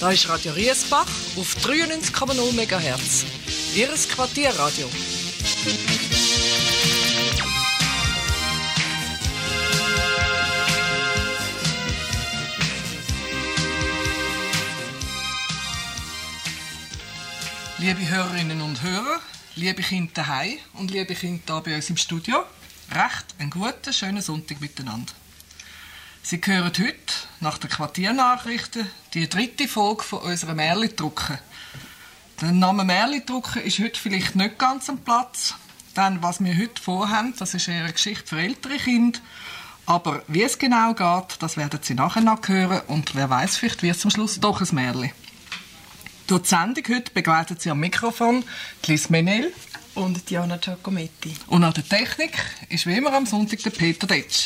Da ist Radio Riesbach auf 93,0 MHz. Ihres Quartierradio. Liebe Hörerinnen und Hörer, liebe Kinder daheim und liebe Kinder hier bei uns im Studio, recht einen guten, schönen Sonntag miteinander. Sie hören heute, nach den Quartiernachrichten, die 3. Folge von unserer Märli-Drucke. Der Name Märli-Drucke ist heute vielleicht nicht ganz am Platz, denn was wir heute vorhaben, das ist eher eine Geschichte für ältere Kinder. Aber wie es genau geht, das werden Sie nachher noch hören und wer weiß, vielleicht wird es am Schluss doch ein Märli. Durch die Sendung heute begleitet Sie am Mikrofon Liz Menel und Diana Giacometti. Und an der Technik ist wie immer am Sonntag der Peter Detsch.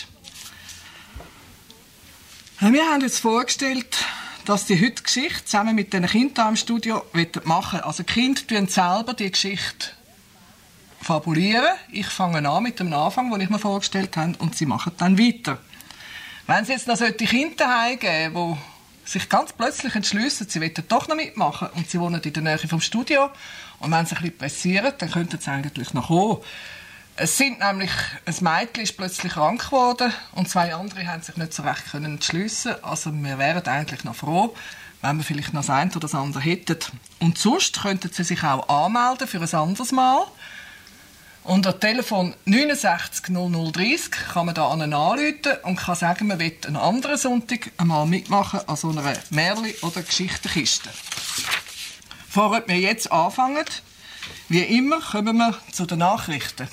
Wir haben uns vorgestellt, dass die heutige Geschichte zusammen mit den Kindern im Studio machen wollen. Also die Kinder tun selber die Geschichte fabulieren. Ich fange an mit dem Anfang, den ich mir vorgestellt habe, und sie machen dann weiter. Wenn es jetzt noch die Kinder heimgeben, die sich ganz plötzlich entschliessen, sie wollen doch noch mitmachen und sie wohnen in der Nähe vom Studio und wenn sie ein bisschen pressieren, dann könnten sie eigentlich noch kommen. Es sind nämlich, ein Mädchen ist plötzlich krank geworden und 2 andere haben sich nicht so recht entschliessen. Also wir wären eigentlich noch froh, wenn wir vielleicht noch das eine oder das andere hätten. Und sonst könnten sie sich auch anmelden für ein anderes Mal. Unter Telefon 69 0030 kann man da anrufen und kann sagen, man will einen anderen Sonntag einmal mitmachen an so einer Märli- oder Geschichtenkiste. Bevor wir jetzt anfangen, wie immer, kommen wir zu den Nachrichten.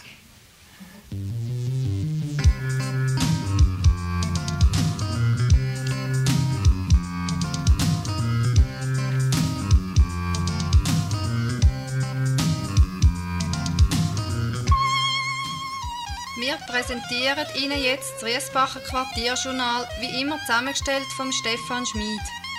Wir präsentieren Ihnen jetzt das Riesbacher Quartierjournal, wie immer zusammengestellt von Stefan Schmid.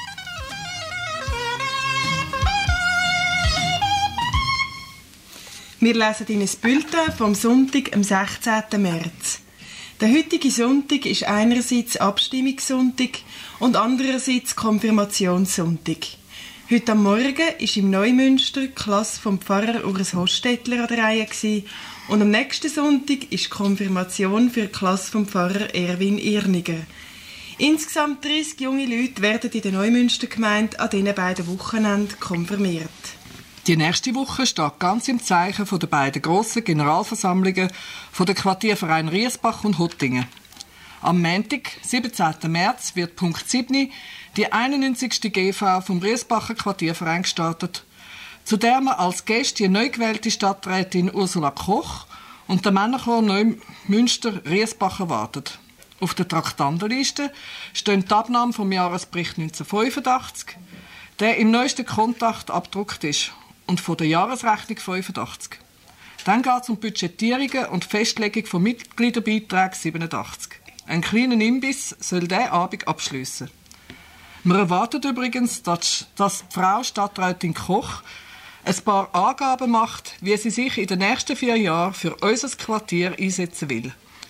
Wir lesen Ihnen das Bulletin vom Sonntag, am 16. März. Der heutige Sonntag ist einerseits Abstimmungssonntag und andererseits Konfirmationssonntag. Heute am Morgen ist im Neumünster die Klasse vom Pfarrer Urs Hostetler an der Reihe und am nächsten Sonntag ist die Konfirmation für die Klasse vom Pfarrer Erwin Irniger. Insgesamt 30 junge Leute werden in der Neumünstergemeinde an diesen beiden Wochenenden konfirmiert. Die nächste Woche steht ganz im Zeichen der beiden grossen Generalversammlungen von der Quartierverein Riesbach und Hottingen. Am Montag, 17. März, wird Punkt 7 die 91. GV vom Riesbacher Quartierverein gestartet, zu der man als Gäste die neu gewählte Stadträtin Ursula Koch und der Männerchor Neumünster-Riesbach erwartet. Auf der Traktandenliste stehen die Abnahme vom Jahresbericht 1985, der im neuesten Kontakt abgedruckt ist, und von der Jahresrechnung 85. Dann geht es um Budgetierungen und Festlegung von Mitgliederbeiträgen 87. Ein kleiner Imbiss soll diesen Abend abschliessen. Wir erwarten übrigens, dass die Frau Stadträtin Koch ein paar Angaben macht, wie sie sich in den nächsten 4 Jahren für unser Quartier einsetzen will.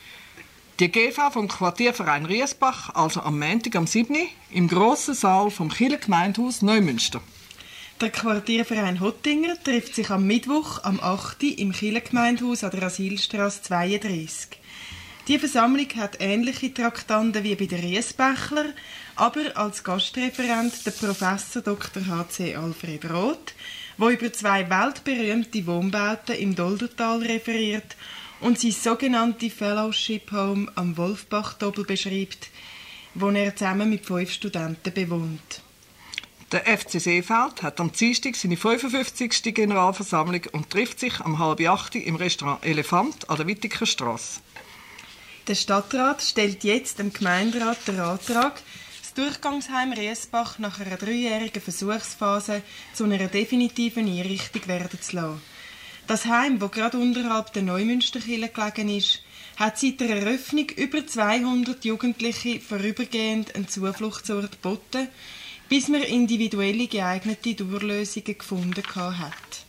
Die GV vom Quartierverein Riesbach, also am Montag am 7. im grossen Saal vom Kirchengemeindehaus Neumünster. Der Quartierverein Hottingen trifft sich am Mittwoch am 8. im Kirchengemeindehaus an der Asilstrasse 32. Die Versammlung hat ähnliche Traktanten wie bei den Riesbächler, aber als Gastreferent der Professor Dr. H.C. Alfred Roth, der über 2 weltberühmte Wohnbauten im Doldertal referiert und sein sogenanntes Fellowship Home am Wolfbach-Doppel beschreibt, wo er zusammen mit 5 Studenten bewohnt. Der FC Seefeld hat am Dienstag seine 55. Generalversammlung und trifft sich am 7:30 im Restaurant Elefant an der Wittiker Strasse. Der Stadtrat stellt jetzt dem Gemeinderat den Antrag, das Durchgangsheim Riesbach nach einer 3-jährigen Versuchsphase zu einer definitiven Einrichtung werden zu lassen. Das Heim, das gerade unterhalb der Neumünsterkirche gelegen ist, hat seit der Eröffnung über 200 Jugendliche vorübergehend einen Zufluchtsort geboten, bis man individuelle geeignete Durchlösungen gefunden hat.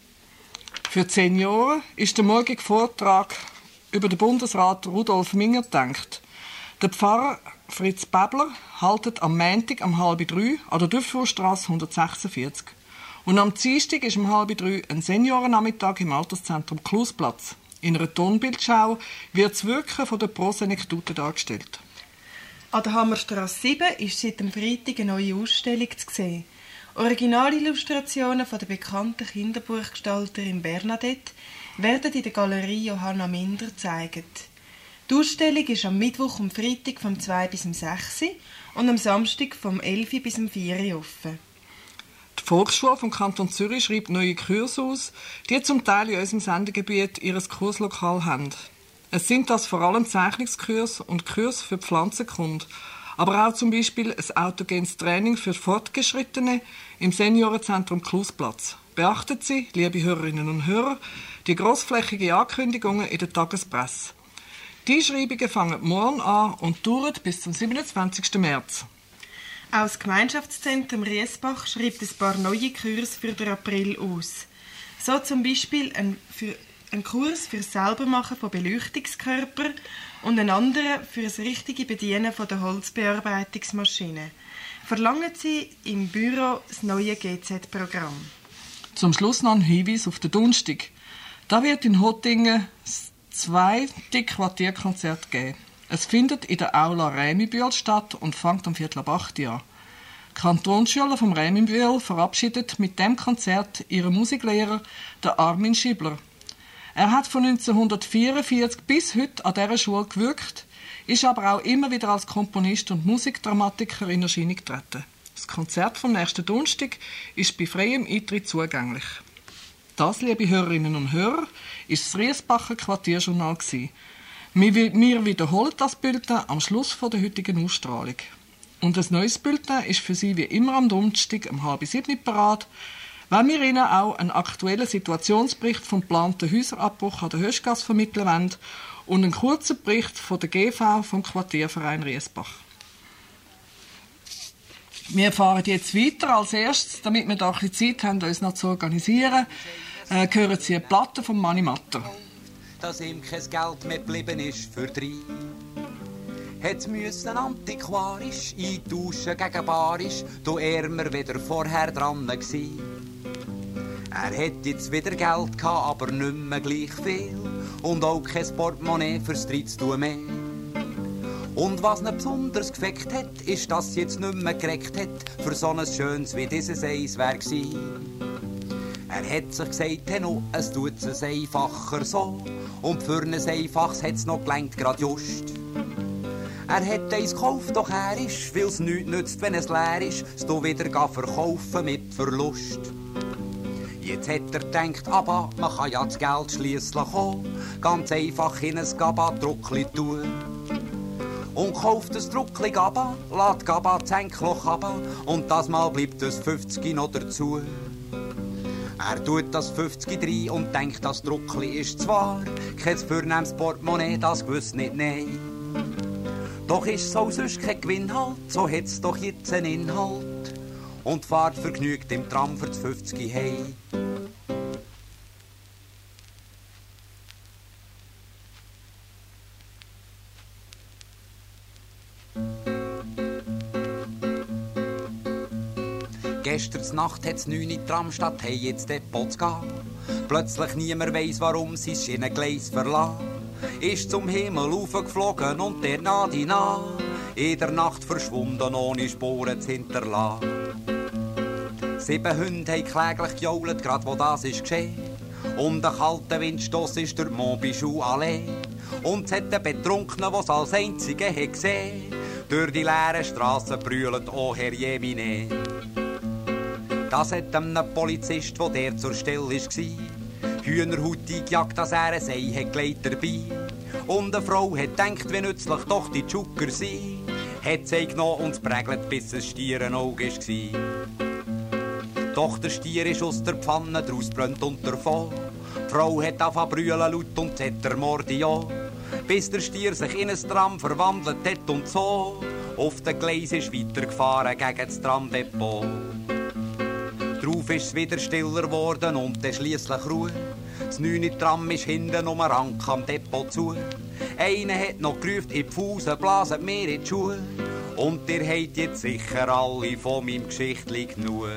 Für die Senioren ist der morgige Vortrag über den Bundesrat Rudolf Minger gedacht. Der Pfarrer Fritz Bäbler haltet am Montag um 2:30 an der Dufourstrasse 146. Und am Dienstag ist um 2:30 ein Seniorennachmittag im Alterszentrum Klusplatz. In einer Tonbildschau wird das Wirken von der Prosenekdote dargestellt. An der Hammerstrasse 7 ist seit dem Freitag eine neue Ausstellung zu sehen. Originalillustrationen von der bekannten Kinderbuchgestalterin Bernadette werden in der Galerie Johanna Minder gezeigt. Die Ausstellung ist am Mittwoch und Freitag vom 2 bis 6 und am Samstag vom 11 bis 4 offen. Die Volksschule vom Kanton Zürich schreibt neue Kurse aus, die zum Teil in unserem Sendegebiet ihr Kurslokal haben. Es sind das vor allem Zeichnungskurse und Kurse für Pflanzenkunde, aber auch zum Beispiel ein autogenes Training für Fortgeschrittene im Seniorenzentrum Klusplatz. Beachten Sie, liebe Hörerinnen und Hörer, die grossflächigen Ankündigungen in der Tagespresse. Die Einschreibungen fangen morgen an und dauern bis zum 27. März. Auch das Gemeinschaftszentrum Riesbach schreibt ein paar neue Kurse für den April aus. So zum Beispiel ein Kurs für das Selbermachen von Beleuchtungskörpern und ein anderer für das richtige Bedienen von der Holzbearbeitungsmaschine. Verlangen Sie im Büro das neue GZ-Programm. Zum Schluss noch ein Hinweis auf den Donnerstag. Da wird in Hottingen das 2. Quartierkonzert geben. Es findet in der Aula Rämibühl statt und fängt um 7:45 an. Die Kantonsschüler vom Rämibühl verabschiedet mit dem Konzert ihren Musiklehrer, den Armin Schibler. Er hat von 1944 bis heute an dieser Schule gewirkt, ist aber auch immer wieder als Komponist und Musikdramatiker in Erscheinung getreten. Das Konzert vom nächsten Donnerstag ist bei freiem Eintritt zugänglich. Das, liebe Hörerinnen und Hörer, ist das Riesbacher Quartierjournal gewesen. Wir wiederholen das Bulletin am Schluss der heutigen Ausstrahlung. Und ein neues Bulletin ist für Sie wie immer am Donnerstag um 6:30 parat, wenn wir Ihnen auch einen aktuellen Situationsbericht vom geplanten Häuserabbruch an der Höschgasse vermitteln wollen und einen kurzen Bericht von der GV vom Quartierverein Riesbach. Wir fahren jetzt weiter. Als erstes, damit wir da ein bisschen Zeit haben, uns noch zu organisieren, hören Sie eine Platte von Mani Matter. Dass ihm kein Geld mehr geblieben ist für drei. Hätt müssen antiquarisch eintauschen gegen barisch, do ärmer wieder vorher dran gsi. Er hätt jetzt wieder Geld gehabt, aber nicht mehr gleich viel. Und auch kein Portemonnaie fürs Dreiz-tun mehr. Und was nicht besonders gefeckt hat, ist, dass sie jetzt nicht mehr gereckt hat, für so ein schönes wie dieses Eis wär gsi. Er hat sich gesagt, hey no, es tut es einfacher so. Und für ein Einfaches hat's noch gelangt, grad just. Er hat eins gekauft, doch er ist, weil's nichts nützt, wenn es leer ist, es do wieder verkaufen mit Verlust. Jetzt hat er gedacht, aber man kann ja das Geld schliesslich auch ganz einfach in ein Gabba-Druckli tun. Und kauft das Druckli Gabba, lässt Gabba das Henkloch runter und das Mal bleibt das 50 noch dazu. Er tut das 50 rein und denkt, das Druckli ist zwar kein vornehmes Portemonnaie, das gewiss nicht, nein. Doch ist so sonst kein Gewinn halt, so hat's doch jetzt einen Inhalt. Und fahrt vergnügt im Tram für das 50 hey. Gestern Nacht hat's 9 in Tram statt hey jetzt Depot zu gehen. Plötzlich niemand weiss, warum sie das Schienengleis verlassen. Ist zum Himmel aufgeflogen und der Nadi nah. In der Nacht verschwunden, ohne Spuren zu hinterlassen. 7 Hunde haben kläglich gejault, grad wo das ist geschehen. Und ein kalter Windstoss ist durch Montbichou Allee. Und es hat einen Betrunkenen, was als einziger hat gesehen. Durch die leeren Strassen brüllt, oh Herr Jemine. Das hat einem Polizist, wo der zur Stelle war, Hühnerhaut eingejagt, dass er ein Ei hat gelegt dabei. Und eine Frau hat gedacht, wie nützlich doch die Tschucker sind. Hat sie genommen und prägelt, bis es Stierenauge war. Doch der Stier ist aus der Pfanne, draus brennt und davon. Die Frau hat angefangen brüllen laut und hat der Mordio. Bis der Stier sich in ein Tram verwandelt hat und so. Auf den Gleis ist weitergefahren gegen das Tramdepot. Drauf ist es wieder stiller geworden und dann schliesslich Ruhe. Das 9 Tram ist hinten um einen Rank am Depot zu. Einer hat noch gerufen, in die Fusen blasen mir in die Schuhe. Und ihr habt jetzt sicher alle von meinem Geschichtli genug.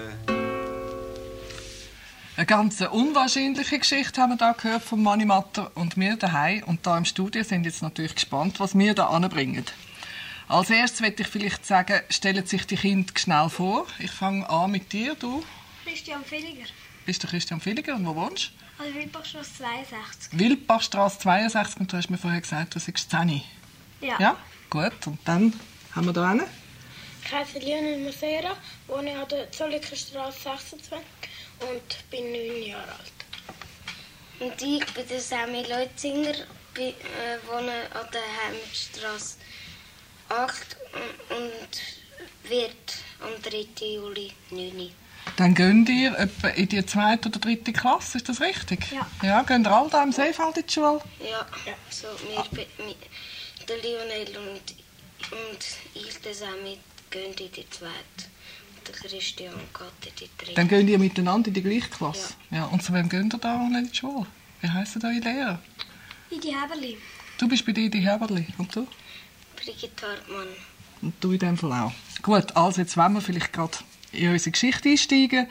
Eine ganz unwahrscheinliche Geschichte haben wir da gehört von Mani Matter und wir daheim. Und da im Studio sind jetzt natürlich gespannt, was wir da anbringen. Als erstes möchte ich vielleicht sagen, stellen sich die Kinder schnell vor. Ich fange an mit dir, du. Christian Villiger. Bist du Christian Villiger und wo wohnst du? Also Wildbachstrasse 62. Wildbachstrasse 62 und du hast mir vorher gesagt, du bist 10. Ja. Ja, gut. Und dann haben wir da einen. Ich heiße Lionel Masera, wohne an der Zollikerstrasse 26 und bin 9 Jahre alt. Und ich bin der Sammy Leutzinger, wohne an der Heimatstrasse 8 und wird am 3. Juli 9. Dann gehen ihr etwa in die 2. oder 3. Klasse, ist das richtig? Ja. Ja, gehen ihr alle da im Seefeld in die Schule? Ja, so der Lionel und ich, der Sammy, gehen in die 2. Und der Christian geht in die 3. Dann gehen ihr miteinander in die gleiche Klasse? Ja. Ja. Und zu wem geht ihr da in die Schule? Wie heissen eure Lehrer? Idi Heberli. Du bist bei Idi Heberli. Und du? Brigitte Hartmann. Und du in dem Fall auch. Gut, also jetzt wollen wir vielleicht gerade in unsere Geschichte einsteigen.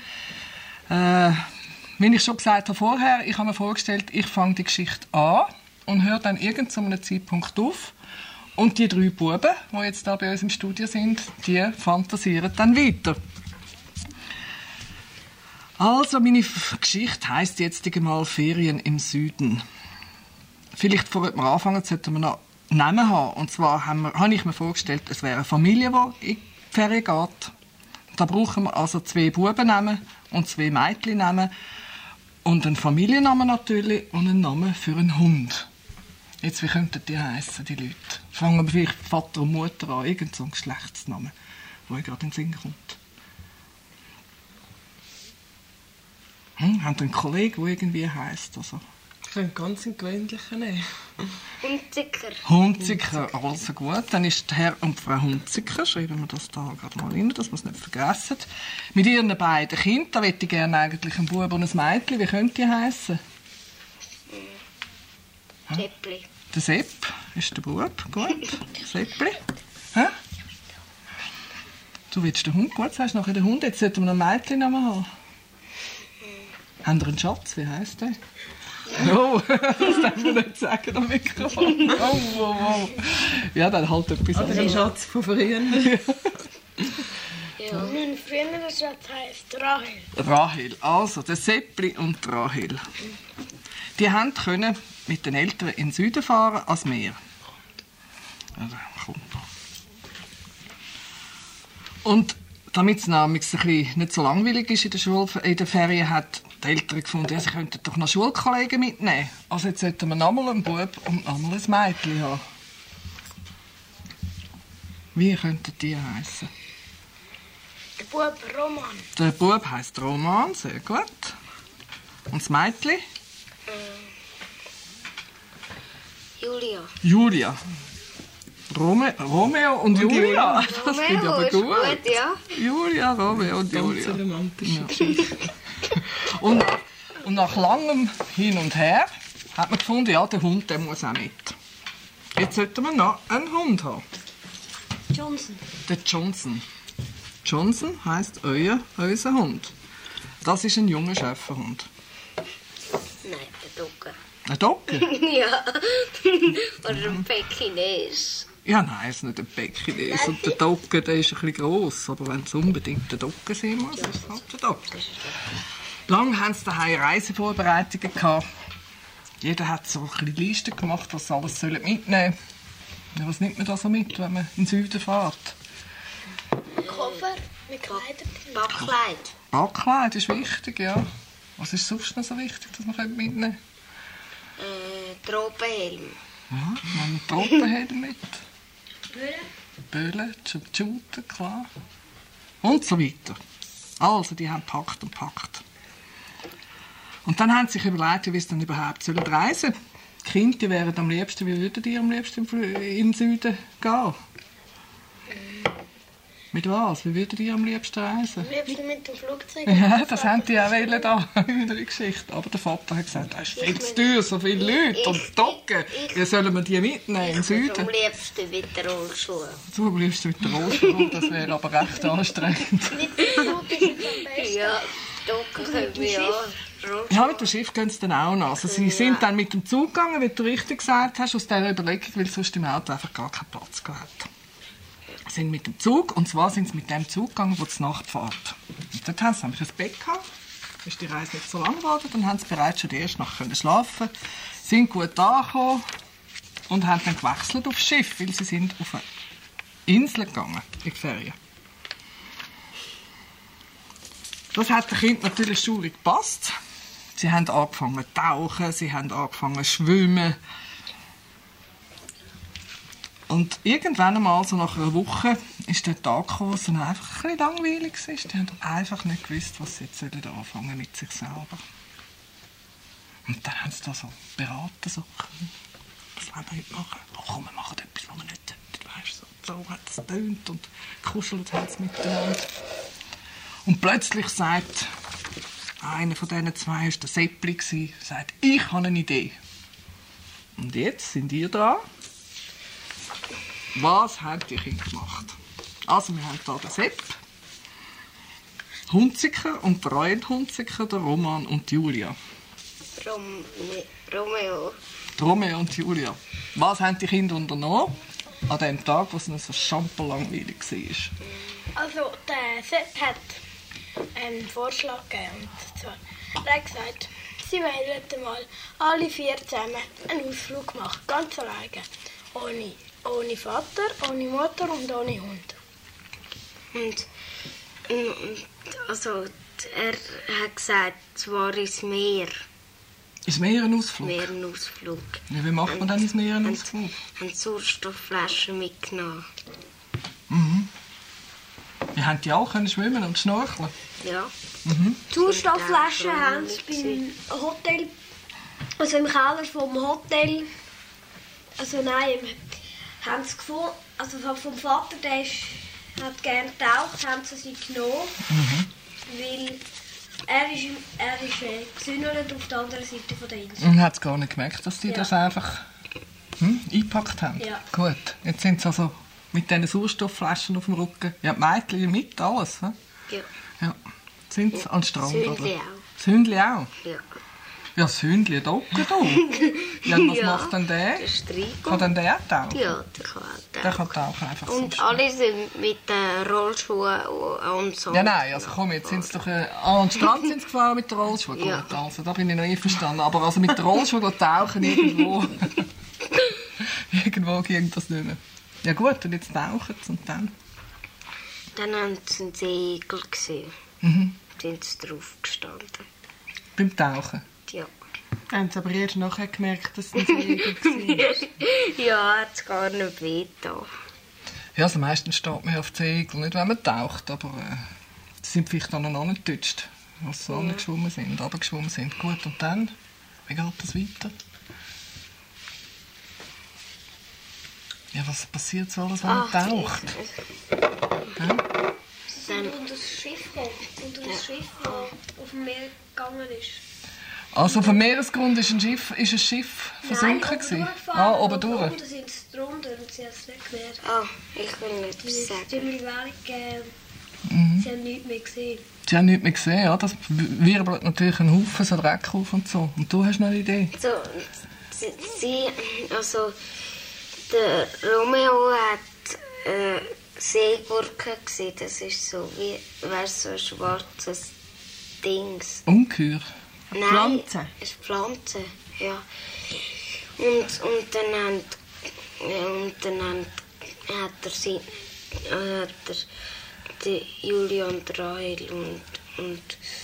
Wie ich schon gesagt habe vorher, ich habe mir vorgestellt, ich fange die Geschichte an und höre dann irgend zu einem Zeitpunkt auf. Und die 3 Buben, die jetzt da bei uns im Studio sind, die fantasieren dann weiter. Also, meine Geschichte heisst jetzt einmal «Ferien im Süden». Vielleicht, bevor wir anfangen, sollten wir noch Namen haben. Und zwar habe ich mir vorgestellt, es wäre eine Familie, die in die Ferien geht. Da brauchen wir also 2 Bubennamen und 2 Mädchennamen. Und einen Familiennamen natürlich und einen Namen für einen Hund. Jetzt, wie könnten die heissen, die Leute? Fangen wir vielleicht Vater und Mutter an, irgend so ein Geschlechtsnamen, der gerade in den Sinn kommt. Haben Sie einen Kollegen, der irgendwie heisst? Also? Ich kann ganz einen gewöhnlichen nehmen. Hunziker. Hunziker, also gut. Dann ist Herr und Frau Hunziker, schreiben wir das da gerade mal rein, dass wir es nicht vergessen. Mit ihren beiden Kindern, da möchte ich gerne eigentlich einen Bub und ein Mädchen. Wie könnte die heissen? Seppli. Der Sepp ist der Bub, gut. Seppli. Hä? Du willst den Hund, gut, sagst du nachher den Hund. Jetzt sollten wir noch einen Mädchennamen haben. Haben wir einen Schatz, wie heisst der? Oh, das darf man nicht sagen am Mikrofon. Oh. Ja, dann halt etwas anderes. Oder ein Schatz von früher. Ja. Mein früherer Schatz heisst Rahel. Rahel, also der Seppli und die Rahel. Die können mit den Eltern in den Süden fahren als Meer. Und damit es nicht so langweilig ist in der Schule, in der Ferien, hat die Eltern gefunden, ja, sie könnten doch noch Schulkollegen mitnehmen. Also jetzt sollten wir nochmal einen Bub und nochmal ein Mädchen haben. Wie könnten die heissen? Der Bub Roman. Der Bub heisst Roman, sehr gut. Und das Mädchen? Julia. Julia. Romeo und Julia. Das klingt aber gut. Gut, ja. Julia, Romeo und Ganz Julia. eine romantische Geschichte. Und nach langem Hin und Her hat man gefunden, ja, der Hund der muss auch mit. Jetzt sollten wir noch einen Hund haben. Johnson. Der Johnson. Johnson heisst unser Hund. Das ist ein junger Schäferhund. Nein, der Dogge. Ein Dogge? Ja. Oder ein Pekines. Ja, nein, es ist nicht ein Pekines. Und der Dogge, der ist ein bisschen gross. Aber wenn es unbedingt der Dogge sein muss, ist es halt der Dogge. Lange haben sie daheim Reisevorbereitungen gehabt. Jeder hat so eine Liste gemacht, was sie alles mitnehmen sollen. Ja, was nimmt man da so mit, wenn man in den Süden fährt? Koffer mit Kleidern. Backkleid. Backkleid ist wichtig, ja. Was ist sonst noch so wichtig, dass man mitnehmen kann? Tropenhelm. Ja, wir haben einen Tropenhelm mit. Böhle. Böhle, Shooter, klar. Und so weiter. Also, die haben gepackt und gepackt. Und dann haben sie sich überlegt, wie sie dann überhaupt reisen sollen. Die Kinder die wären am liebsten, wie würden die am liebsten in den Süden gehen? Mit was? Wie würdet ihr am liebsten reisen? Am liebsten mit dem Flugzeug. Ja, das haben die auch wollen da in der Geschichte. Aber der Vater hat gesagt, das ist viel zu teuer, so viele Leute und Docken. Wie sollen wir die mitnehmen im Süden? Am liebsten mit der Rollschuhe. Du am liebsten mit der Rollstuhl, das wäre aber recht anstrengend. Mit dem Flug ist es am besten. Ja, Docken können wir ja. Ja, mit dem Schiff gehen sie dann auch noch. Also sie sind dann mit dem Zug gegangen, wie du richtig gesagt hast, aus dieser Überlegung, weil sonst im Auto einfach gar keinen Platz gehabt. Sie sind mit dem Zug, und zwar sind sie mit dem Zug gegangen, wo die Nacht fährt. Und dort haben sie nämlich ein Bett gehabt. Ist die Reise nicht so lang geworden, dann haben sie bereits schon die erste Nacht schlafen, sind gut angekommen und haben dann gewechselt aufs Schiff, weil sie sind auf eine Insel gegangen in die Ferien. Das hat den Kindern natürlich schaurig gepasst. Sie haben angefangen zu tauchen, sie haben angefangen zu schwimmen. Und irgendwann einmal, so nach einer Woche, ist der Tag gekommen, wo es dann einfach ein bisschen langweilig war. Die haben einfach nicht gewusst, was sie jetzt anfangen mit sich selber. Und dann haben sie da so beraten, so, was wollen wir heute machen? Oh, komm, wir machen etwas, was wir nicht tun. Weißt, so hat es getönt und gekuschelt haben sie miteinander. Und plötzlich sagt einer von diesen zwei, war der Seppli, sagt, ich habe eine Idee. Und jetzt sind ihr dran. Was haben die Kinder gemacht? Also wir haben hier den Sepp, Hunziker und der Freund Hunziker, der Roman und die Julia. Romeo. Die Romeo und die Julia. Was haben die Kinder unternommen an dem Tag, wo es so schamperlangweilig war? Also, der Sepp hat einen Vorschlag gegeben. Und zwar, er hat gesagt, sie wollten mal alle 4 zusammen einen Ausflug machen, ganz alleine. Ohne Vater, ohne Mutter und ohne Hund. Und also, er hat gesagt, zwar ins Meer. Ins Meer ein Ausflug? Ja, wie macht man dann ins Meer einen Ausflug? Haben Sauerstoffflaschen mitgenommen. Mhm. Wie haben die auch können schwimmen und schnorcheln? Ja. Mhm. Sauerstoffflaschen haben sie beim Hotel, also im Keller vom Hotel. Also nein, haben sie gefunden, also vom Vater, der hat gerne getaucht, haben sie genommen, weil er ist gesündert auf der anderen Seite der Insel. Und hat es gar nicht gemerkt, dass die das einfach eingepackt haben? Ja. Gut, jetzt sind sie also mit diesen Sauerstoffflaschen auf dem Rücken. Ja, die Mädchen mit, alles. He? Ja. Ja. Sind sie an den Strand? Das Hündli oder? auch. Das Hündli auch? Ja. Ja, das Hündli, Docke da. Ja, was macht denn der? Der Strigo. Kann denn der auch tauchen? Ja, der kann auch tauchen. Der kann tauchen, einfach Und so. alle sind mit den Rollschuhen und so. Ja, nein, also komm, jetzt sind sie doch... an den Strand sind sie gefahren mit der Rollschuhe. Ja. Gut, also, da bin ich noch nie verstanden. Aber also mit der Rollschuhe tauchen irgendwo... irgendwo ging das nicht mehr. Ja gut, und jetzt tauchen sie und dann? Dann haben sie einen Segel gesehen. Sind sie drauf gestanden. Beim Tauchen? Ja. Haben sie aber erst nachher gemerkt, dass es ein Segel war. Ja, hat es gar nicht wehgetan. Ja, also meistens steht man auf den Segel, nicht wenn man taucht, aber sie sind vielleicht dann noch nicht getutscht, als sie runtergeschwommen sind, runtergeschwommen sind. Gut, und dann? Wie geht das weiter? Ja, was passiert so alles, wenn man taucht? Sie sind unter das Schiff gekommen, unter das Schiff, das auf dem Meer gegangen ist. Also auf dem Meeresgrund ist ein Schiff versunken gewesen? Oben durch? Und dann sind sie drunter und sie haben es nicht gemerkt. Ich will nicht Sie sagen. haben ziemlich Wellen gegeben. Sie haben nichts mehr gesehen. Sie haben nichts mehr gesehen, ja. Das wirbelt natürlich einen Haufen so Dreck auf und so. Und du hast noch eine Idee? Also, der Romeo hat Seegurken gesehen. Das ist so wie, so ein schwarzes Dings. Ungeheuer? Nein, Pflanze? es ist Pflanze, ja. Und dann hat die Julia und Rahel und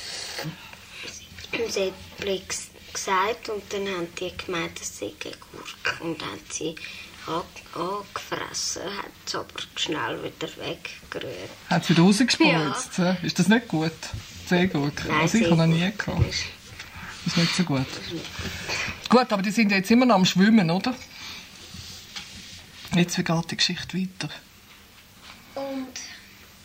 Seppli gesagt und dann haben die gemeint, das sei eine Gurke und haben sie angefressen, hat es aber schnell wieder weggerührt. Hat sie wieder rausgespritzt? Ja. Ist das nicht gut? Seegurke? Nein, also ich habe noch nie gehabt. Das ist nicht so gut. Gut, aber die sind jetzt immer noch am Schwimmen, oder? Jetzt, wie geht die Geschichte weiter? Und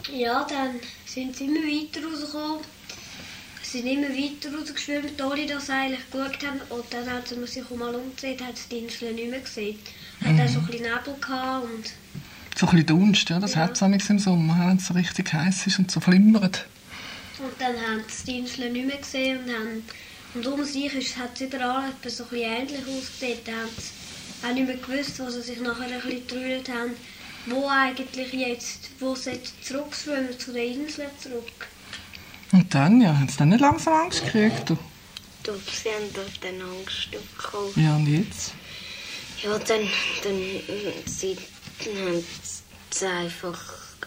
Ja, dann sind sie immer weiter rausgekommen. Sie sind immer weiter rausgeschwommen, ohne dass sie eigentlich geschaut haben. Und dann, als sie sich mal umgedreht haben, sie die Insel nicht mehr gesehen. Hat dann so ein bisschen Nebel gehabt und... So ein bisschen Dunst, ja, das hat es im Sommer, wenn es so richtig heiß ist und so flimmert. Und dann haben sie die Insel nicht mehr gesehen und um sich hat es überall so ein bisschen ähnlich ausgesehen. Dann haben sie auch nicht mehr gewusst, wo sie sich nachher ein bisschen getrüllt haben, wo sie jetzt zurückschwimmen, zu den Inseln zurück. Und dann, ja, haben sie dann nicht langsam Angst gekriegt? Du? Sie haben dort eine Angst bekommen. Ja, und jetzt? Ja, dann haben sie einfach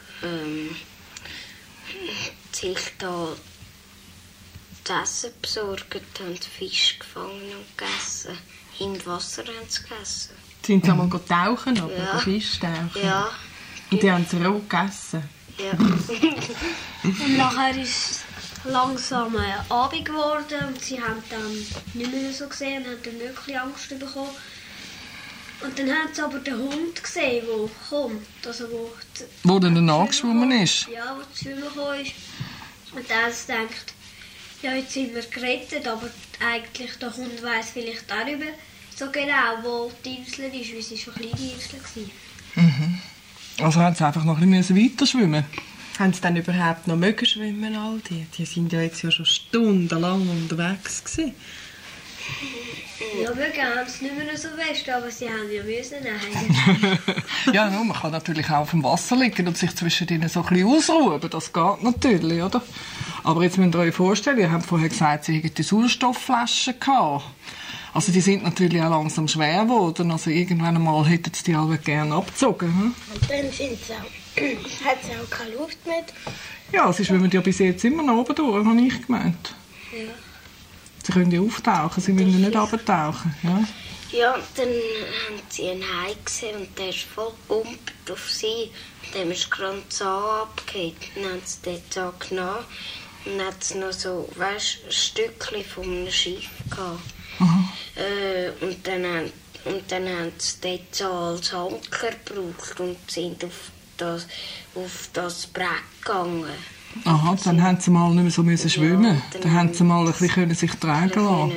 sich da das Essen besorgt, haben Fisch gefangen und gegessen. Im Wasser haben sie gegessen. Sind sie einmal tauchen, aber Ja. Fisch tauchen? Ja. Und die haben sie roh gegessen? Ja. Und nachher ist es langsam Abend geworden und sie haben dann nicht mehr so gesehen und haben dann wirklich Angst bekommen. Und dann haben sie aber den Hund gesehen, der kommt, also Wo dann nachgeschwommen ist? Ja, wo zu schwimmen gekommen ist. Und dann haben sie gedacht, ja, jetzt sind wir gerettet, aber eigentlich der Hund weiss vielleicht auch nicht mehr so genau, wo die Insel ist, weil es schon eine kleine Insel war. Also haben sie einfach noch ein bisschen weiter schwimmen. Haben sie dann überhaupt noch mögen schwimmen, all die? Die sind ja jetzt ja schon stundenlang unterwegs gewesen. Ja, wir haben es nicht mehr so fest, aber sie haben ja müssen nein. Ja, no, man kann natürlich auch auf dem Wasser liegen und sich zwischen ihnen so ein bisschen ausruhen. Das geht natürlich, oder? Aber jetzt müsst ihr euch vorstellen, ihr habt vorher gesagt, sie hätten die Sauerstoffflaschen gehabt. Also die sind natürlich auch langsam schwer geworden. Also irgendwann einmal hätten sie die alle gerne abgezogen. Hm? Und dann sind sie auch, hat sie auch keine Luft mehr. Ja, sie schwimmen ja bis jetzt immer noch oben durch, habe ich gemeint. Ja. Sie können ja auftauchen, sie müssen ja nicht runtertauchen. Ja? Ja, dann haben sie einen Hai gesehen und der ist voll gepumpt auf sie. Dem ist gerade ein Zahn abgehakt. Dann haben sie den Zahn genommen und dann hat es noch so, weißt, ein Stückchen von einem Schiff gehabt. Und dann haben sie den Zahn als Anker gebraucht und sind auf das Brett gegangen. Aha, dann haben sie mal nicht mehr so müssen schwimmen. Ja, dann haben sie mal ein bisschen sich tragen lassen.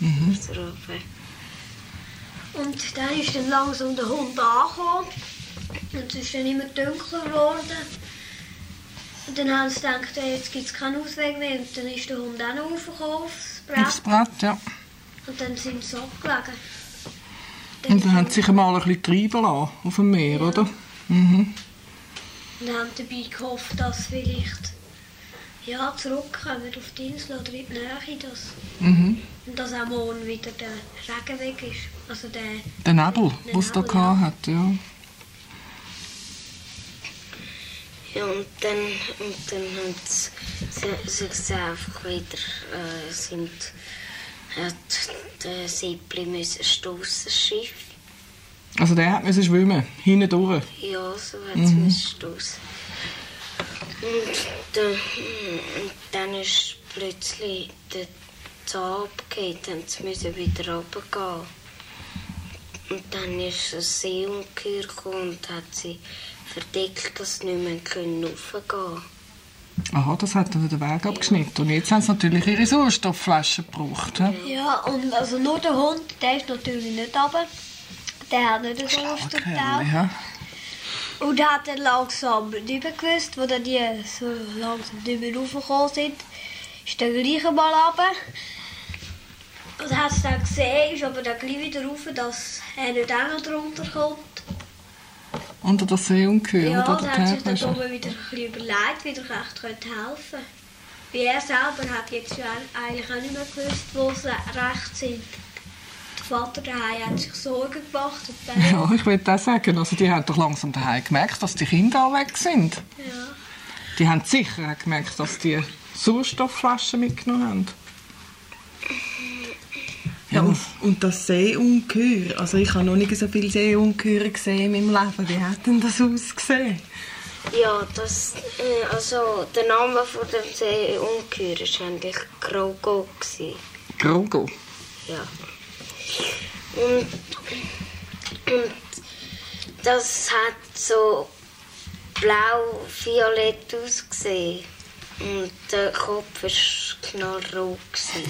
Und dann ist dann langsam der Hund angekommen und es ist dann immer dunkler geworden. Und dann haben sie gedacht, ja, jetzt gibt es keinen Ausweg mehr. Und dann ist der Hund auch noch raufgekommen aufs Brett. Aufs Brett, ja. Und dann sind sie abgelegen. Und dann haben sie sich mal ein bisschen treiben lassen auf dem Meer, oder? Mhm. Und haben dabei gehofft, dass sie vielleicht zurückkommen auf die Insel oder in die Nähe. Und dass auch morgen wieder der Regen weg ist. Also der Nebel, den es da gehabt ja. Ja, und dann haben sie sich einfach wieder, hat der Sippli müssen stossen, das Schiff. Also der musste schwimmen, hinten durch. Ja, so hat es müssen stossen. Und dann ist plötzlich der Zahn abgehakt, dann mussten sie wieder runtergehen. Und dann ist ein Seeungeheuer gekommen und hat sie verdeckt, dass sie nicht mehr raufgehen können. Aha, das hat dann den Weg abgeschnitten. Und jetzt haben sie natürlich ihre Sauerstoffflaschen gebraucht. Ja, Ja, und also nur der Hund, der ist natürlich nicht runter. Der hat nicht so oft Kerl, getaucht. ja. Und er hat dann langsam nicht mehr gewusst, wo dann die so langsam nicht mehr raufgekommen sind. Ist dann gleich einmal runter. Und hat es dann gesehen, ist aber dann gleich wieder rauf, dass er nicht auch noch drunter kommt. Unter das Seeungeheuer, Ja, oder? und Der hat sich dann Täter. oben wieder ein bisschen überlegt, wie er echt helfen könnte. Weil er selber hat jetzt ja eigentlich auch nicht mehr gewusst, wo sie recht sind. Der Vater daheim hat sich Sorgen gemacht. Und dann Ja, ich will auch sagen, also die haben doch langsam daheim gemerkt, dass die Kinder alle weg sind. ja. Die haben sicher auch gemerkt, dass die Sauerstoffflaschen mitgenommen haben. Ja, und das Seeungeheuer, also ich habe noch nicht so viele Seeungeheuer gesehen in meinem Leben. Wie hat denn das ausgesehen? Ja, also der Name von dem Seeungeheuer war eigentlich Grogo. Grogo. Ja. Und das hat so blau-violett ausgesehen. Und der Kopf war knallrot.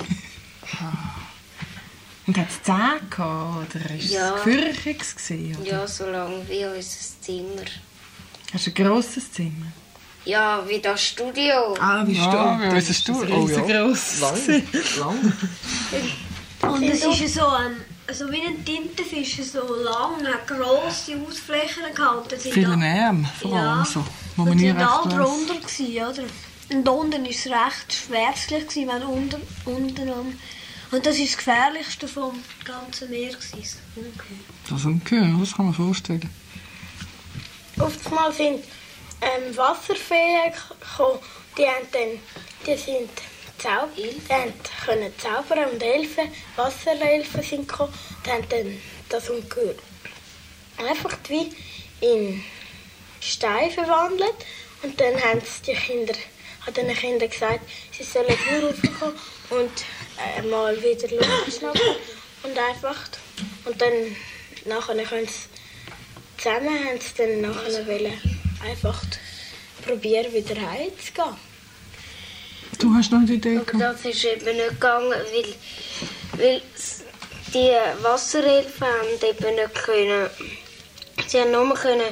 Und hat es Zähne gehabt, oder war es gefürchtig gewesen, oder? Ja, so lang wie unser Zimmer. Hast du ein grosses Zimmer? Ja, wie das Studio. Ah, wie wie unser Studio. Oh, ja. Lang. Und es ist so wie ein Tintenfisch, so lang, hat grosse Ausflächen gehabt. Viele Arme, vor allem so, wo man und nie die recht waren alle weiss. drunter, gewesen, oder? Und unten war es recht schwärzlich, wenn unten. Und das war das Gefährlichste vom ganzen Meer. Das Ungeheuer, das kann man vorstellen. Oftmals sind Wasserfeen gekommen, die sind können zaubern und helfen. Wasserelfen sind gekommen, die haben dann das Ungeheuer einfach wie in Stein verwandelt. Und dann haben die Kinder, den Kindern gesagt, sie sollen nur rauskommen und mal wieder Luft schnappen. Und einfach. Und dann nachher können sie zusammen haben sie dann nachher wollen, einfach probieren, wieder heimzugehen. Du hast noch eine Idee Aber gehabt? das ist eben nicht gegangen, weil die Wasserelfen haben eben nicht können. Sie haben nur können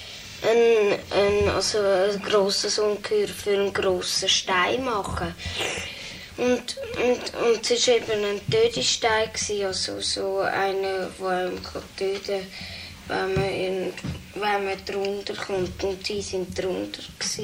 ein grosses Ungeheuer für einen grossen Stein machen. Und es war eben ein Tötestein, also so einer, der einem töten kann, wenn man drunter kommt. Und sie waren drunter.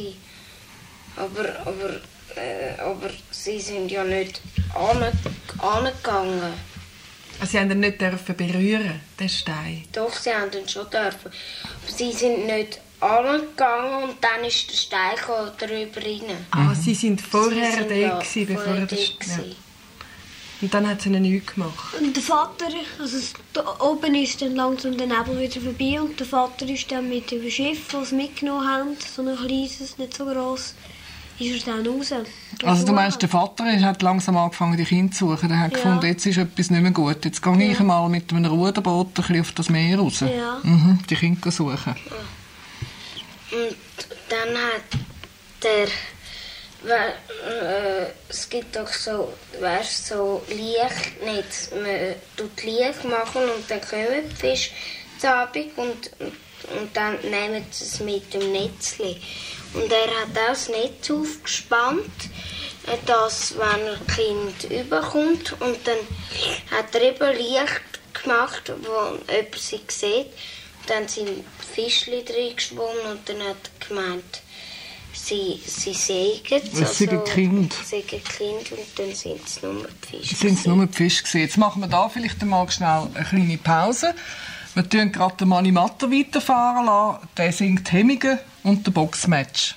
Aber sie sind ja nicht angegangen. Also sie haben ihn nicht berühren, den Stein? Doch, sie haben ihn schon dürfen. Aber sie sind nicht angegangen und dann ist der Stein drüber rein. Ah, sie sind vorher da gewesen, bevor vorher er da ja. gewesen. Und dann hat sie ihnen nichts gemacht. Und der Vater, also da oben ist dann langsam der Nebel wieder vorbei und der Vater ist dann mit dem Schiff, das sie mitgenommen haben, so ein kleines, nicht so gross, ist er dann raus. Also du meinst, der Vater hat langsam angefangen, die Kinder zu suchen. Er hat gefunden, jetzt ist etwas nicht mehr gut. Jetzt gehe ich einmal mit einem Ruderboot ein bisschen auf das Meer raus. Ja. Die Kinder suchen. Und dann hat es gibt doch so, weißt, so Lichtnetz. Man tut Licht machen und dann kommen die Fische zu Abend und dann nehmen sie es mit dem Netzli. Und er hat auch das Netz aufgespannt, dass wenn er Kind überkommt und dann hat er eben Licht gemacht, wo jemand sie sieht. Dann sind Fischli drin geschwommen und dann hat er gemeint, sie sägen es. Es sind Kinder. Und dann sind es nur die Fische. Sind es nur die Fische gewesen. Jetzt machen wir da vielleicht einmal schnell eine kleine Pause. Wir tun gerade den Mani Matter weiterfahren lassen. Der singt Hemmingen und der Boxmatch.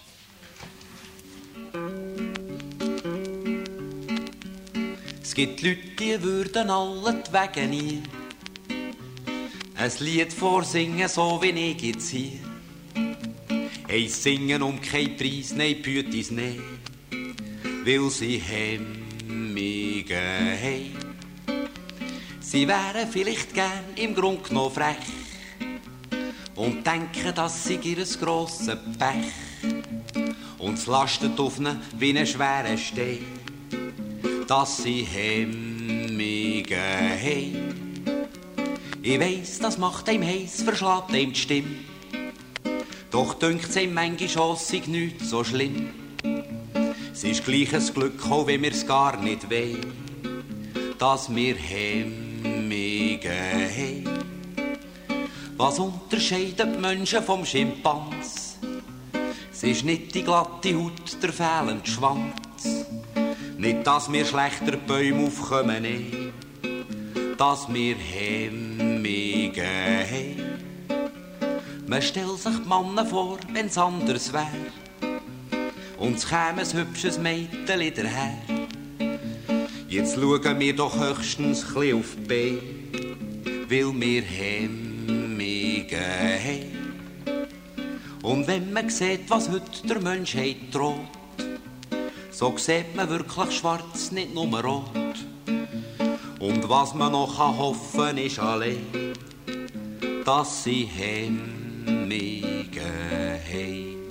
Es gibt Leute, die würden alle die Wege nie ein Lied vorsingen, so wie ich jetzt hier. Hey, singen um keinen Preis, nein, Pütis nicht, weil sie Hemmungen haben. Sie wären vielleicht gern im Grund genommen frech und denken, das sei ihr grosses Pech. Und es lastet auf ihnen wie einen schweren Stein, dass sie Hemmungen haben. Ich weiss, das macht einem heiß, verschlägt einem die Stimme. Doch dünkt's ihm manchmal auch, sei nichts so schlimm. Es ist gleich ein Glück, auch wenn wir's gar nicht wollen, dass wir Hemmungen haben. Was unterscheidet die Menschen vom Schimpans? Es ist nicht die glatte Haut, der fehlende Schwanz. Nicht, dass wir schlechter Bäume aufkommen, nein, dass wir Hemmungen haben. Man stellt sich die Männer vor, wenn's anders wär, und es käme ein hübsches Mädchen daher. Jetzt schauen wir doch höchstens chli auf die Beine, weil wir Hemmungen haben. Und wenn man sieht, was heute der Menschheit droht, so sieht man wirklich schwarz, nicht nur rot. Und was man noch hoffen kann, ist allein, dass sie Hemmungen haben.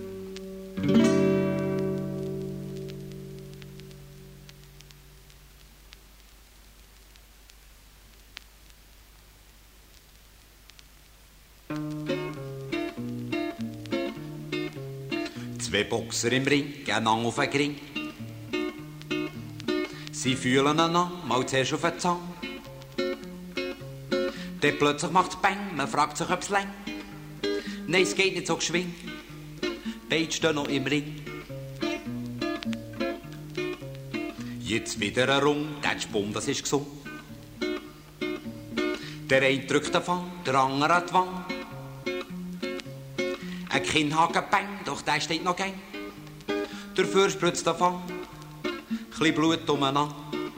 Zwei Boxer im Ring, einander auf den Ring. Sie fühlen einander mal zuerst auf den Zahn. Dann plötzlich macht's Bang, man fragt sich, ob's lang. Nein, es geht nicht so geschwind. Beide stehen noch im Ring. Jetzt wieder ein Rum, der Spum, das ist gesund. Der eine drückt den Fang, der andere an die Wange. Ein Kinnhaken bang, doch der steht noch gang. Dafür spritzt der Fang, chli Blut umeinander.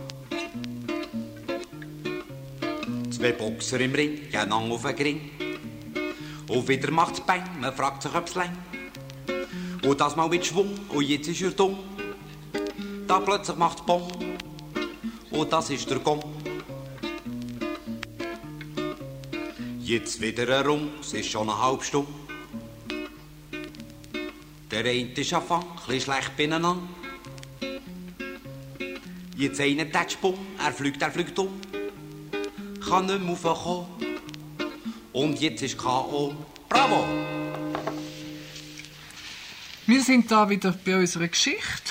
Zwei Boxer im Ring, einander auf den Ring. Und wieder macht's bang, man fragt sich, ob's lang. Und das mal mit Schwung, und jetzt ist er dumm. Da plötzlich macht's Bom, und das ist der Gong. Jetzt wieder rum, es ist schon eine halbe Stunde. Der eine ist am Fang, ein schlecht beieinander. Jetzt einer der Spum, er fliegt um. Kann nicht mehr raufkommen. Und jetzt ist K.O. Bravo! Wir sind da wieder bei unserer Geschichte.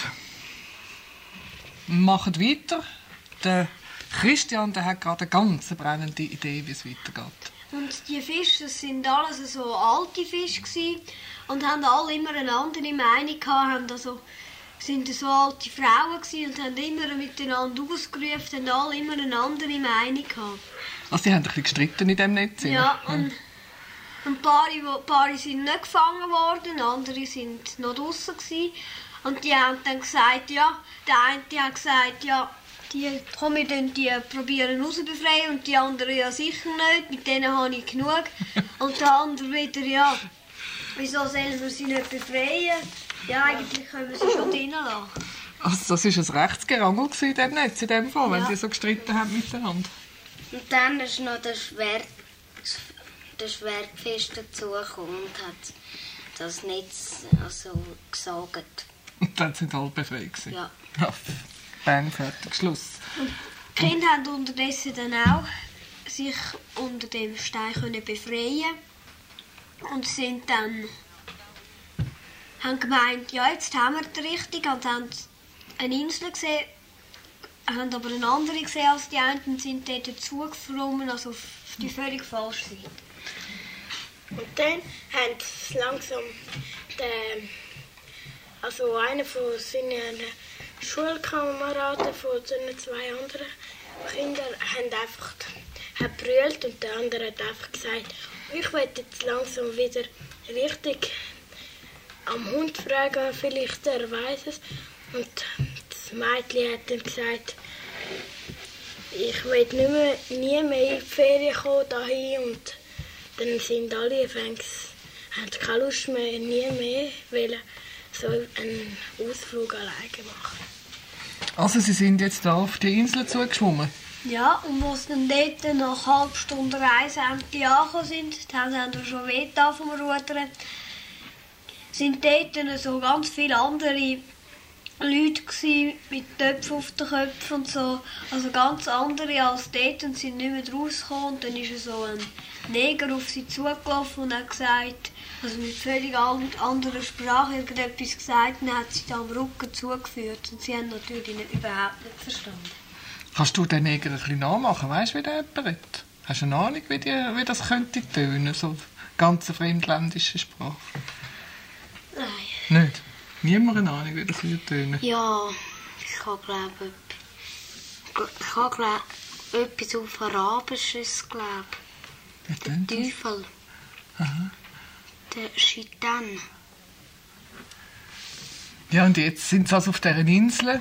Machen weiter. Der Christian, der hat gerade eine ganz brennende Idee, wie es weitergeht. Und die Fische, das sind alles so alte Fische gewesen und haben alle immer eine andere Meinung gehabt. Also, sind so alte Frauen gewesen und haben immer miteinander ausgerufen, haben alle immer eine andere Meinung gehabt. Also die haben ein bisschen gestritten in diesem Netz? Ja, und ein paar sind nicht gefangen worden, andere sind noch draussen gewesen. Und die haben dann gesagt, ja, der eine hat gesagt, ja, wir probieren rauszubefreien und die anderen ja sicher nicht, mit denen habe ich genug. Und der andere wieder, ja, wieso sollen wir sie nicht befreien? Ja, eigentlich können wir sie schon drinnen lassen. Also das war ein Rechtsgerangel in diesem Netz, in dem Fall, wenn die so gestritten haben miteinander. Und dann ist noch der Schwertfisch dazugekommen und hat das Netz also gesaugt. Und dann sind alle befreit. Ja. Bang, fertig, Schluss. Und die Kinder haben unterdessen dann auch sich unter dem Stein können befreien und sind dann haben gemeint, ja, jetzt haben wir die Richtung und haben eine Insel gesehen, haben aber eine andere gesehen als die einen und sind dort dazugeflogen, also auf die völlig falsche Seite. Und dann haben sie langsam einer von seinen Schulkameraden von den zwei anderen Kindern hat brüllt und der andere hat einfach gesagt, ich will jetzt langsam wieder richtig am Hund fragen, vielleicht er weiß es. Und das Mädchen hat dann gesagt, ich will nie mehr in die Ferien kommen dahin. Und dann sind alle haben keine Lust mehr, nie mehr wollen so einen Ausflug alleine machen. Also Sie sind jetzt da auf die Insel zugeschwommen? Ja, und als dann dort nach einer halben Stunde Reise endlich angekommen sind, dann haben wir schon weh vom Rudern, sind dort so ganz viele andere Leute gewesen, mit Töpfen auf den Köpfen und so, also ganz andere als dort und sind nicht mehr rausgekommen. Und dann ist so ein Neger auf sie zugelaufen und hat gesagt, also mit völlig anderer Sprache irgendetwas gesagt, und hat sie dann am Rücken zugeführt und sie haben natürlich überhaupt nicht verstanden. Kannst du den Neger ein bisschen nachmachen? Weißt du, wie der redet? Hast du eine Ahnung, wie das könnte tönen, so ganz fremdländische Sprache? Nein. Nicht? Niemand eine Ahnung, wie das tönen? Ja, ich habe etwas auf Arabisches, glaube ich. Der Teufel. Aha. Der Shaitan. Ja, und jetzt sind sie also auf dieser Insel.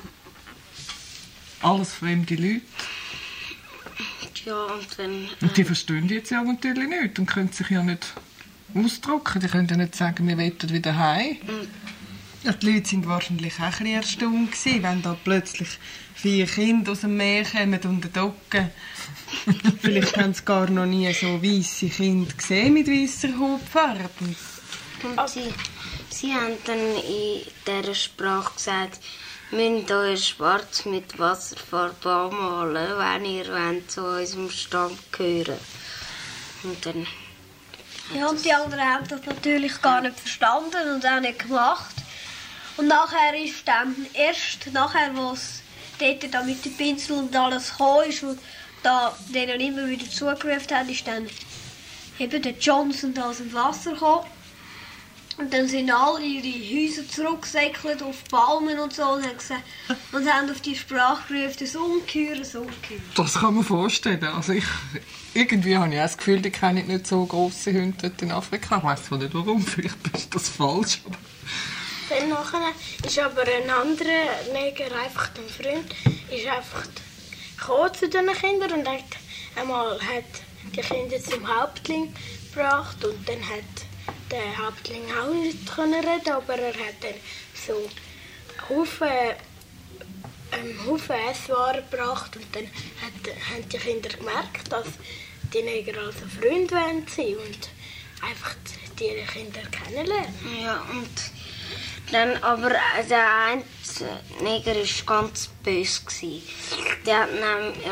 Alles fremde Leute. Ja, und dann... Und die verstehen jetzt ja natürlich nicht und können sich ja nicht ausdrücken. Die können ja nicht sagen, wir wollen wieder heim. Ja, die Leute waren wahrscheinlich auch ein bisschen erstaunt gewesen, wenn da plötzlich 4 Kinder aus dem Meer kommen und docken. Vielleicht haben sie gar noch nie so weisse Kinder gesehen mit weisser Hautfarbe. Und sie haben dann in dieser Sprache gesagt, müsst euch schwarz mit Wasserfarbe anmalen, wenn ihr zu unserem Stamm gehören. Und dann Ja, und die anderen haben das natürlich gar nicht verstanden und auch nicht gemacht. Und nachher ist dann erst nachher, wo es dort da mit den Pinsel und alles gekommen ist und da denen immer wieder zugerufen hat, ist dann eben der Johnson da aus dem Wasser gekommen. Und dann sind alle ihre Häuser zurückgesäckelt auf Palmen und so und haben auf die Sprache gerufen, das Ungeheuer, das Ungeheuer. Das kann man vorstellen. Also irgendwie habe ich auch das Gefühl, die kennen nicht so grosse Hunde dort in Afrika. Ich weiss nicht warum, vielleicht ist das falsch. Dann nachher ist aber ein anderer Neger, einfach ein Freund, ist einfach gekommen zu diesen Kindern und hat einmal die Kinder zum Häuptling gebracht und dann hat der Häuptling auch nicht reden, aber er hat dann so Haufen Esswaren gebracht und dann haben die Kinder gemerkt, dass die Neger also Freunde sein wollen und einfach die Kinder kennenlernen. Ja, und dann aber der eine Neger war ganz böse. Der hat nämlich,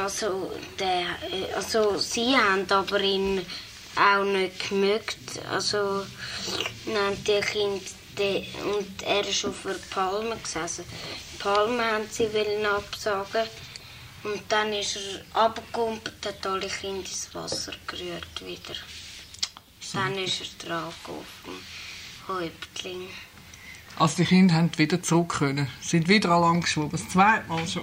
sie haben aber ihn auch nicht gemögt. Also die Kinder, und er ist auf einer Palme gesessen. Die Palme haben sie absagen. Und dann ist er runtergekumpelt, hat alle Kinder ins Wasser gerührt wieder. Dann ist er dran auf dem Häuptling. Also die Kinder haben wieder zurück können. Sind wieder an Land geschwommen, das zweite Mal schon.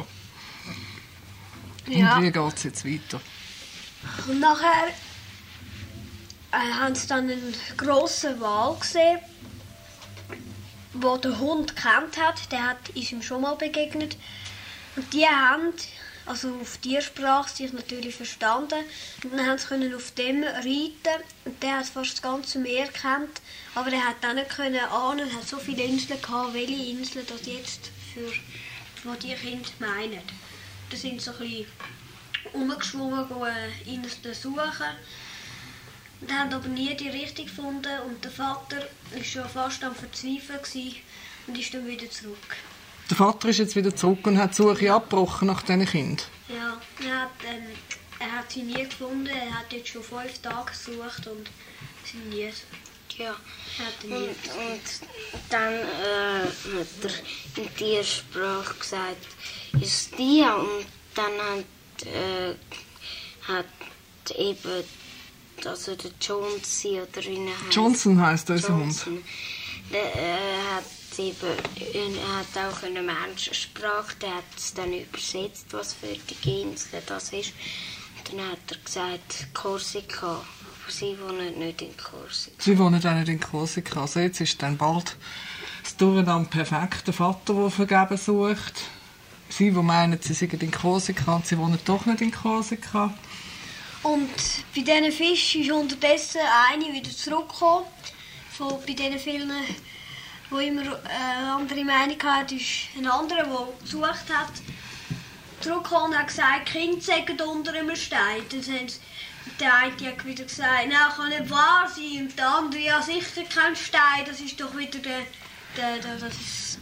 Ja. Und wie geht es jetzt weiter? Und nachher haben sie dann einen grossen Wal gesehen, den der Hund gekannt hat. Der ist ihm schon mal begegnet. Und die haben, also auf Tiersprache, sich natürlich verstanden. Und dann haben sie auf dem reiten. Und der hat fast das ganze Meer gekannt. Aber er hat dann nicht ahnen, er hat so viele Inseln gehabt, welche Inseln das jetzt für die Kinder meinen. Da sind so ein bisschen rumgeschwommen, Inseln suchen. Und haben aber nie die richtige gefunden. Und der Vater war schon fast am Verzweifeln und ist dann wieder zurück. Der Vater ist jetzt wieder zurück und hat die Suche abgebrochen nach diesen Kindern. Ja, er hat sie nie gefunden. Er hat jetzt schon 5 Tage gesucht und sie nie. Ja, und dann hat er in Tiersprache gesagt, ist die, und dann hat eben, also der Johnson oder wie er heißt. Johnson heisst unser Hund. Er hat auch eine Menschensprache, der hat es dann übersetzt, was für die Insel das ist. Und dann hat er gesagt, Korsika. Sie wohnen nicht in Korsika. Sie wohnen auch nicht in Korsika. Also jetzt ist dann bald das Durcheinander perfekt. Der Vater, der vergeben sucht. Sie, die meinen, sie seien in Korsika und sie wohnen doch nicht in Korsika. Und bei diesen Fischen ist unterdessen eine wieder zurückgekommen. Bei diesen vielen, die immer eine andere Meinung hatten, ist ein anderer, der gesucht hat, zurückgekommen und hat gesagt, die Kinder sägen unter einem Stein. Der eine hat wieder gesagt, nein, kann nicht wahr sein. Und der andere, ja sicher kein Stein, das ist doch wieder das ist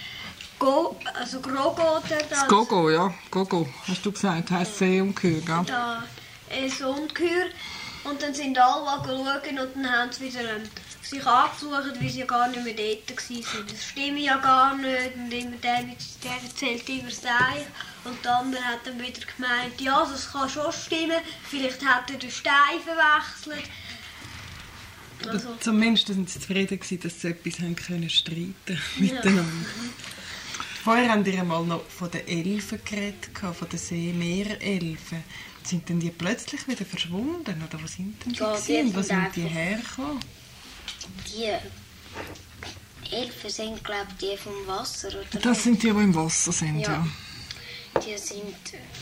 Grogo. Das Gogo, ja. Gogo, hast du gesagt, heisst Seeungeheuer, gell? Da ist Ungeheuer. Und dann sind alle schauen und dann haben sie wieder sich angesucht, weil sie ja gar nicht mehr dort waren. Das stimmt ja gar nicht. Und immer der erzählt immer sein. Und der andere hat dann wieder gemeint, ja, das kann schon stimmen. Vielleicht hat er den Stein verwechselt. Also. Zumindest waren sie zufrieden, dass sie etwas können streiten miteinander. Vorher haben wir einmal noch von den Elfen geredet, von den Seemeerelfen. Sind denn die plötzlich wieder verschwunden? Oder wo sind denn die? Ja, wo sind die hergekommen? Die Elfen sind, glaube ich, die vom Wasser, oder? Das sind die im Wasser sind, ja. Die sind,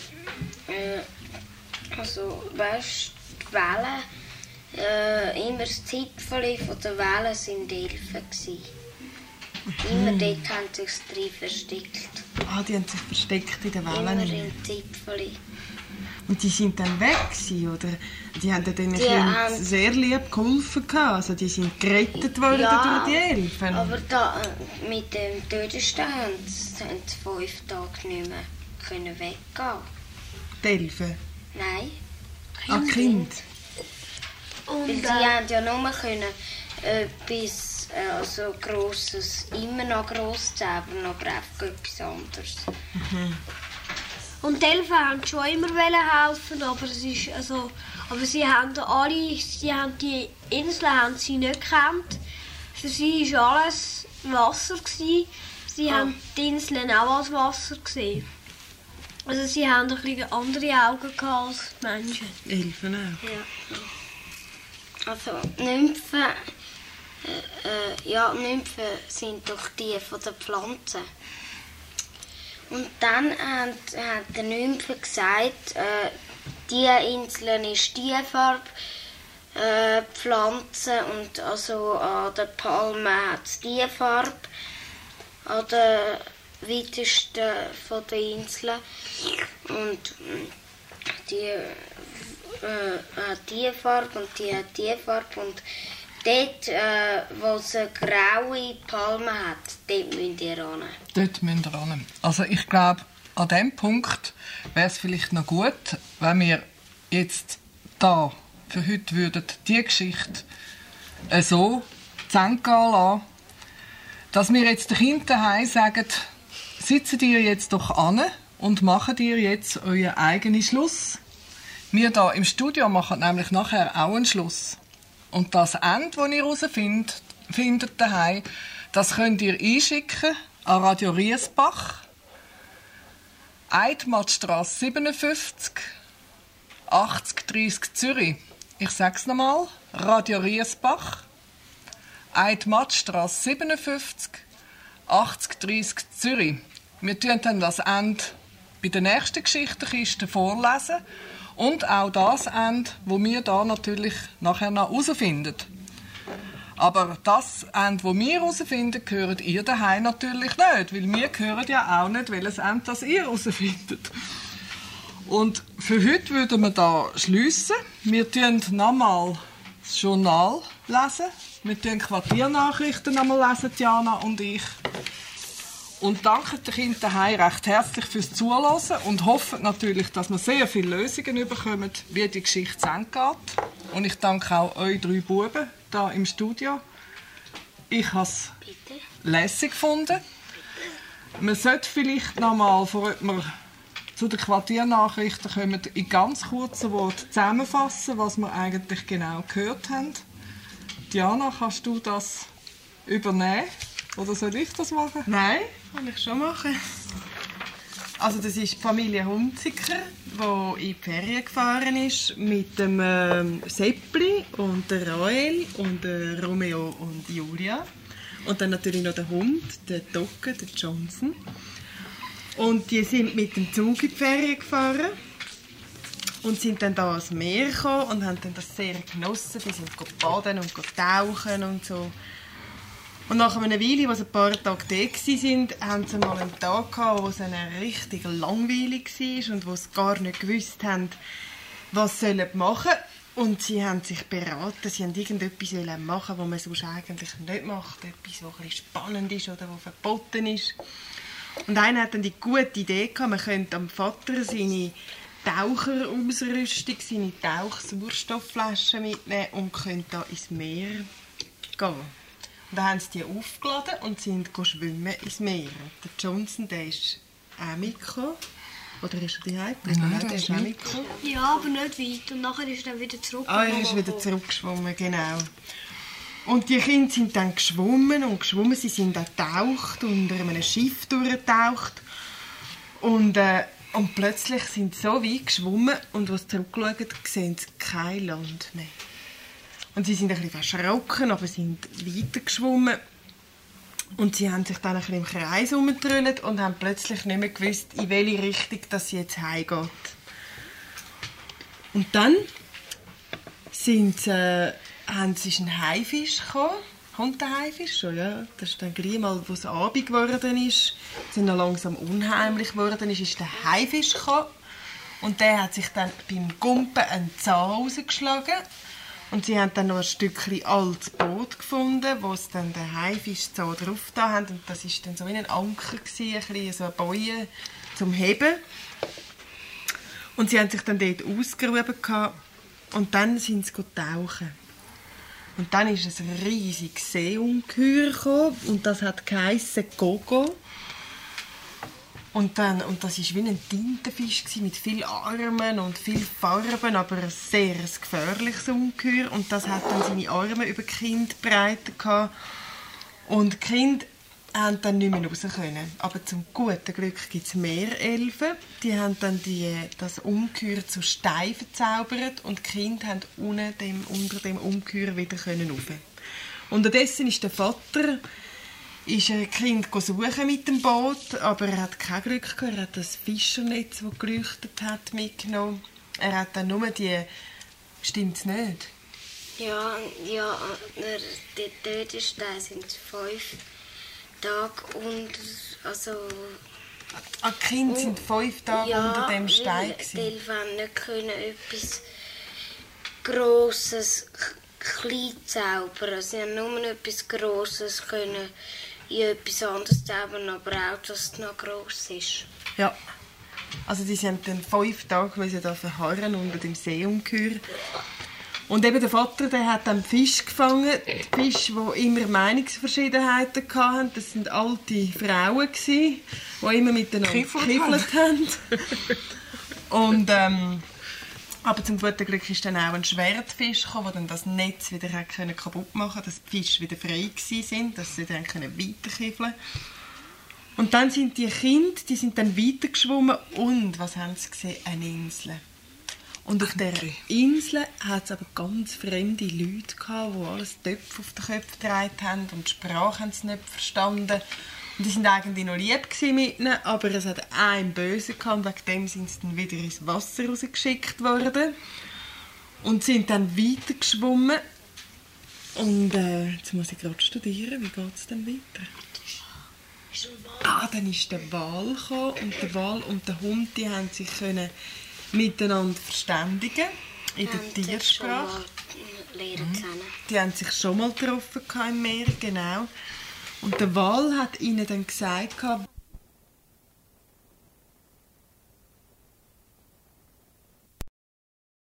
also, weißt du, die Wellen, immer das Zipfel von den Wellen sind Elfen gewesen. Immer dort haben sich die drei versteckt. Ah, die haben sich versteckt in den Wellen? Immer im Zipfel. Und die sind dann weg gewesen, oder? Die haben den Kindern sehr lieb geholfen. Also die sind gerettet worden durch die Elfen. Aber da, mit dem Todesstein haben sie 5 Tage nicht mehr weggehen. Die Elfen? Nein. Kind. Weil sie haben ja nur können etwas also Grosses, immer noch gross zaubern, aber einfach etwas anderes. Und die Elfen haben schon immer helfen, aber es ist aber sie haben die Insel haben sie nicht gekannt. Für sie war alles Wasser gewesen. Sie haben die Inseln auch als Wasser gesehen. Also sie haben ein bisschen andere Augen gehabt als die Menschen. Elfen auch. Ja. Also Nymphen, Nymphen sind doch die von den Pflanzen. Und dann hat der Nymphe gesagt, diese Inseln ist die Farbe Pflanzen und also an der Palme hat es die Farbe, an der weitesten von den Inseln. Und die hat die Farbe und die hat die Farbe. Und dort, wo es eine graue Palme hat, dort müsst ihr ran. Dort müsst ihr ran. Also ich glaube, an diesem Punkt wäre es vielleicht noch gut, wenn wir jetzt da für heute würden die Geschichte so zu Ende gehen lassen, dass wir jetzt den Kindern daheim sagen, sitzt ihr jetzt doch an und macht ihr jetzt euren eigenen Schluss. Wir hier im Studio machen nämlich nachher auch einen Schluss. Und das Ende, das ihr herausfindet daheim, das könnt ihr einschicken an Radio Riesbach, Eidmattstrasse 57, 8030 Zürich. Ich sage es nochmal, Radio Riesbach, Eidmattstrasse 57, 8030 Zürich. Wir tun dann das Ende bei der nächsten Geschichtenkiste vorlesen und auch das Ende, das wir da natürlich nachher noch herausfinden. Aber das Ende, das wir herausfinden, gehört ihr daheim natürlich nicht, weil wir hören ja auch nicht, welches Ende das ihr herausfindet. Und für heute würden wir da schliessen. Wir tun nochmal das Journal lesen. Wir tun Quartiernachrichten nochmal lesen, Diana und ich. Und danken den Kindern daheim recht herzlich fürs Zuhören und hoffen natürlich, dass wir sehr viele Lösungen bekommen, wie die Geschichte zu Ende geht. Und ich danke auch euch 3 Buben hier im Studio. Ich habe es lässig gefunden. Man sollte vielleicht nochmal, bevor wir zu den Quartiernachrichten kommen, in ganz kurzen Worten zusammenfassen, was wir eigentlich genau gehört haben. Diana, kannst du das übernehmen? Oder soll ich das machen? Nein, kann ich schon machen. Also das ist die Familie Hunziker, die in die Ferien gefahren ist mit dem Seppli und der Rael und der Romeo und Julia. Und dann natürlich noch der Hund, der Docke, der Johnson. Und die sind mit dem Zug in die Ferien gefahren und sind dann da ans Meer gekommen und haben dann das sehr genossen. Die sind baden und tauchen und so. Und nach einer Weile, als sie ein paar Tage da waren, haben sie mal einen Tag gehabt, wo es ihnen richtig langweilig war und wo sie gar nicht gewusst haben, was sie machen sollen. Und sie haben sich beraten, sie wollten irgendetwas machen, was man sonst eigentlich nicht macht. Etwas, was ein bisschen spannend ist oder was verboten ist. Und einer hat dann die gute Idee gehabt, man könnte am Vater seine Taucherausrüstung, seine Tauchsauerstoffflaschen mitnehmen und könnte da ins Meer gehen. Und dann haben sie die aufgeladen und sind schwimmen ins Meer. Der Johnson, der ist auch mitgekommen. Oder ist er daheim? Nein, der ist auch mitgekommen. Ja, aber nicht weit. Und nachher ist er dann wieder zurück. Ah, er ist wieder zurückgeschwommen, genau. Und die Kinder sind dann geschwommen und geschwommen. Sie sind auch getaucht, unter einem Schiff durchgetaucht. Und plötzlich sind sie so weit geschwommen und als sie zurückschauen, sehen sie kein Land mehr. Und sie sind ein bisschen erschrocken, aber sind weiter geschwommen. Und sie haben sich dann ein bisschen im Kreis herumgetrüllt und haben plötzlich nicht mehr gewusst, in welche Richtung das jetzt heimgeht. Und dann ist ein Haifisch gekommen. Kommt der Haifisch schon, ja? Das ist dann gleich mal, wo es Abend geworden ist, sind noch langsam unheimlich geworden ist der Haifisch gekommen. Und der hat sich dann beim Gumpen einen Zahn rausgeschlagen. Und sie haben dann noch ein Stückchen altes Boot gefunden, wo sie dann den Haifischzahn drauf da haben. Und das war dann so wie ein Anker, ein bisschen so eine Boje zum Heben. Und sie haben sich dann dort ausgerufen. Und dann sind sie tauchen. Und dann ist ein riesiges Seeungeheuer gekommen und das hat geheissen Gogo. Und das war wie ein Tintenfisch mit vielen Armen und vielen Farben, aber ein sehr gefährliches Ungeheuer. Und das hat dann seine Arme über die Kinder breiter gehabt. Und die Kinder haben dann nicht mehr raus können. Aber zum guten Glück gibt es Meerelfen. Die haben dann das Ungeheuer zu Stein verzaubert und die Kinder haben unter dem Ungeheuer wieder rauf. Unterdessen ist der Vater ein Kind suchen mit dem Boot, aber er hat kein Glück gehabt. Er hat das Fischernetz, das geleuchtet hat, mitgenommen. Er hat dann nur die... Stimmt's nicht? Ja, der Tötestein sind 5 Tage unter, also... Die Kinder sind 5 Tage unter dem Stein. Die Elfen haben nicht können etwas Grosses, klein zaubern. Sie haben nur etwas Grosses können in etwas anderes zaubern, aber auch, dass es noch gross ist. Ja. Also die sind dann 5 Tage da verharren unter dem Seeungeheuer. Und eben der Vater, der hat dann Fisch gefangen. Fische, die immer Meinungsverschiedenheiten hatten. Das waren alte Frauen, die immer miteinander gekiffelt haben. Und, aber zum guten Glück ist dann auch ein Schwertfisch gekommen, der dann das Netz wieder kaputt machen konnte, dass die Fische wieder frei waren, dass sie dann weiterkiffeln konnten. Und dann sind die Kinder, die sind dann weitergeschwommen und, was haben sie gesehen? Eine Insel. Und auf dieser Insel hat es aber ganz fremde Leute gehabt, die alles Töpfe auf den Köpfen getragen haben und die Sprache haben sie nicht verstanden. Und die waren eigentlich noch lieb mit ihnen, aber es hat einen Bösen gehabt und wegen dem sind sie dann wieder ins Wasser rausgeschickt worden. Und sind dann weitergeschwommen. Und jetzt muss ich gerade studieren, wie geht es dann weiter? Dann ist der Wal gekommen und der Wal und der Hund, die haben sich miteinander verständigen in der Tiersprache. Die haben sich schon mal getroffen im Meer, genau. Und der Wal hat ihnen dann gesagt,